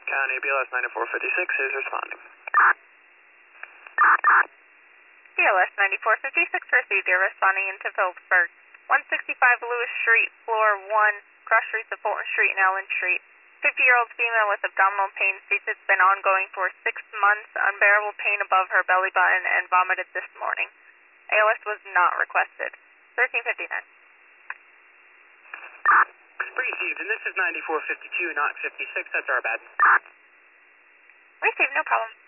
County, BLS 9456 is responding. BLS 9456 received. You're responding into Phillipsburg. 165 Lewis Street, floor 1, cross streets of Fulton Street and Allen Street. 50-year-old female with abdominal pain states it's been ongoing for 6 months, unbearable pain above her belly button, and vomited this morning. ALS was not requested. 1359. Received, and this is 9452, not 56. That's our bad. Received, no problem.